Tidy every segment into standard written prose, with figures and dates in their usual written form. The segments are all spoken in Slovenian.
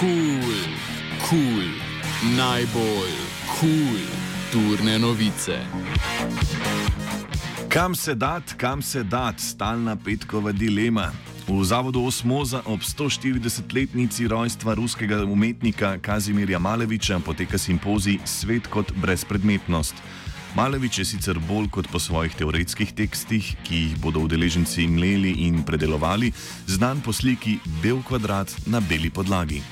Kul, najbolj kul, turne novice. Kam se dat, stalna petkova dilema. V zavodu Osmoza ob 140-letnici rojstva ruskega umetnika Kazimirja Maleviča poteka simpozij Svet kot brezpredmetnost. Malevič je sicer bolj kot po svojih teoretskih tekstih, ki jih bodo udeleženci mleli in predelovali, znan po sliki bel kvadrat na beli podlagi.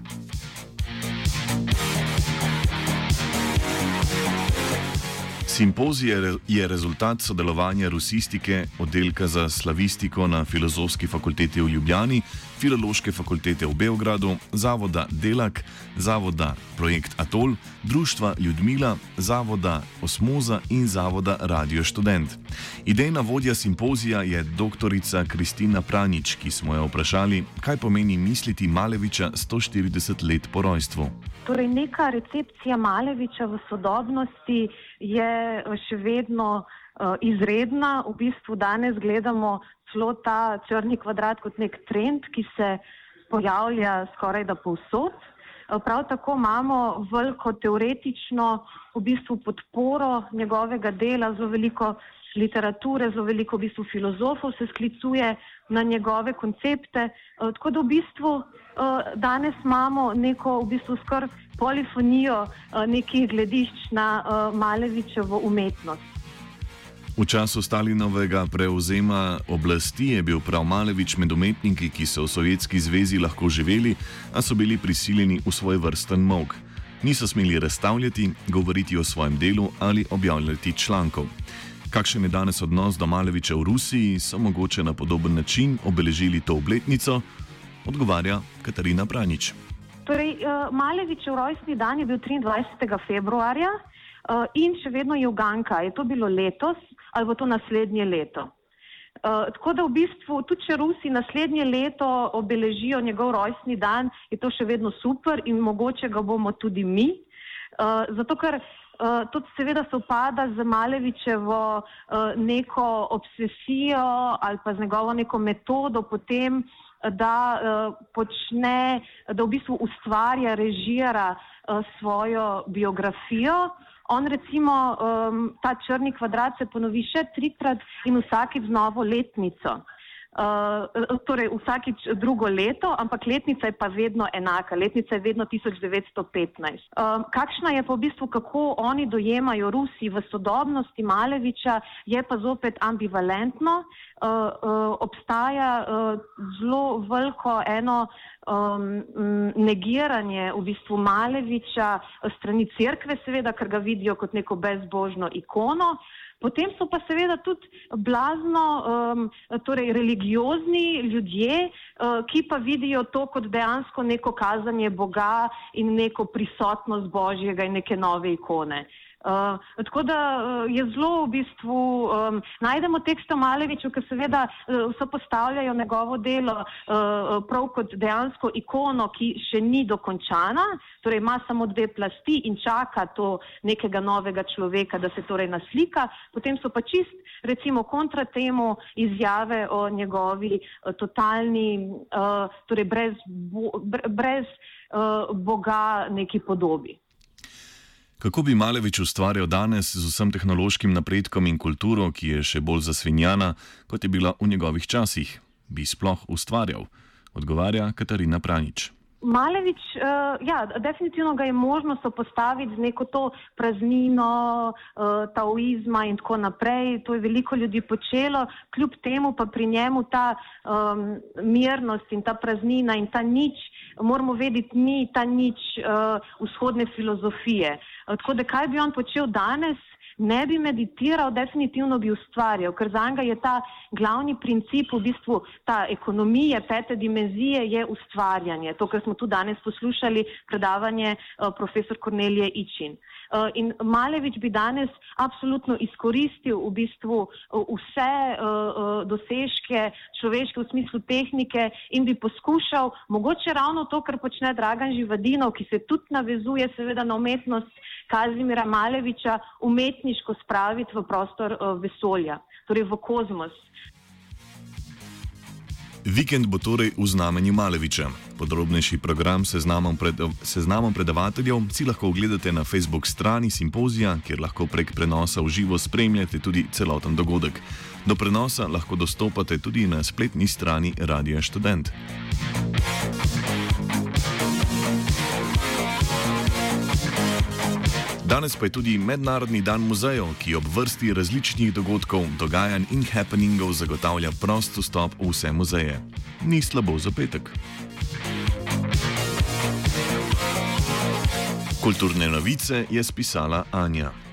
Simpozij je rezultat sodelovanja rusistike, oddelka za slavistiko na Filozofski fakulteti v Ljubljani, Filološke fakultete v Beogradu, Zavoda Delak, Zavoda Projekt Atol, Društva Ljudmila, Zavoda Osmoza in Zavoda Radio Študent. Idejna vodja simpozija je doktorica Kristina Pranjič, ki smo jo vprašali, kaj pomeni misliti Maleviča 140 let po rojstvu. Torej, neka recepcija Maleviča v sodobnosti je še vedno izredna. V bistvu danes gledamo celo ta črni kvadrat kot nek trend, ki se pojavlja skoraj da povsod. Prav tako imamo veliko teoretično v bistvu podporo njegovega dela, zelo veliko literature, zelo veliko v bistvu filozofov se sklicuje na njegove koncepte. Tako da v bistvu danes imamo neko v bistvu skoraj polifonijo nekih gledišč na Malevičevo umetnost. V času Stalinovega prevzema oblasti je bil prav Malevič med umetniki, ki so v Sovjetski zvezi lahko živeli, a so bili prisiljeni v svojevrsten molk. Niso smeli razstavljati, govoriti o svojem delu ali objavljati člankov. Kakšen je danes odnos do Maleviča v Rusiji, so mogoče na podoben način obeležili to obletnico, odgovarja Katarina Pranjič. Torej, Malevičev rojstni dan je bil 23. februarja in še vedno je uganka. Je to bilo letos ali bo to naslednje leto? Tako da v bistvu, tudi če Rusi naslednje leto obeležijo njegov rojstni dan, je to še vedno super in mogoče ga bomo tudi mi. Zato ker to seveda sovpada z Malevičevo neko obsesijo ali pa z njegovo neko metodo potem, da v bistvu ustvarja, režira svojo biografijo. On recimo, ta črni kvadrat se ponovi še 3-krat in vsakič z novo letnico. Torej vsakič drugo leto, ampak letnica je pa vedno enaka. Letnica je vedno 1915. Kakšna je pa v bistvu, kako oni dojemajo Rusi v sodobnosti Maleviča, je pa zopet ambivalentno. Obstaja zelo veliko eno negiranje v bistvu Maleviča strani cerkve, seveda, ker ga vidijo kot neko bezbožno ikono. Potem so pa seveda tudi blazno religiozni ljudje, ki pa vidijo to kot dejansko neko kazanje Boga in neko prisotnost Božjega in neke nove ikone. Tako da je zelo v bistvu, najdemo tekste o Maleviču, ki seveda so postavljajo njegovo delo prav kot dejansko ikono, ki še ni dokončana, torej ima samo 2 plasti in čaka to nekega novega človeka, da se torej naslika. Potem so pa čist, recimo, kontra temu izjave o njegovi totalni, torej brez Boga neki podobi. Kako bi Malevič ustvarjal danes z vsem tehnološkim napredkom in kulturo, ki je še bolj zasvinjana, kot je bila v njegovih časih? Bi sploh ustvarjal? Odgovarja Katarina Pranjič. Malevič, definitivno ga je možno sopostaviti z neko to praznino, taoizma in tako naprej. To je veliko ljudi počelo, kljub temu pa pri njemu ta mirnost in ta praznina in ta nič, moramo vedeti, ni ta nič vzhodne filozofije. Tako da kaj bi on počel danes? Ne bi meditiral, definitivno bi ustvarjal, ker za njega je ta glavni princip, v bistvu ta ekonomije, 5. dimenzije je ustvarjanje. To, kar smo tu danes poslušali, predavanje profesor Kornelije Ičin. In Malevič bi danes absolutno izkoristil v bistvu vse dosežke človeške v smislu tehnike in bi poskušal, mogoče ravno to, kar počne Dragan Živadinov, ki se tudi navezuje seveda na umetnost Kazimira Maleviča, umetniško spraviti v prostor vesolja, torej v kozmos. Vikend bo torej v znamenju Maleviča. Podrobnejši program seznamom predavateljev si lahko ogledate na Facebook strani Simpozija, kjer lahko prek prenosa v živo spremljate tudi celoten dogodek. Do prenosa lahko dostopate tudi na spletni strani Radia Študent. Danes pa je tudi Mednarodni dan muzejev, ki ob vrsti različnih dogodkov, dogajanj in happeningov zagotavlja prost vstop v vse muzeje. Ni slabo za petek. Kulturne novice je spisala Anja.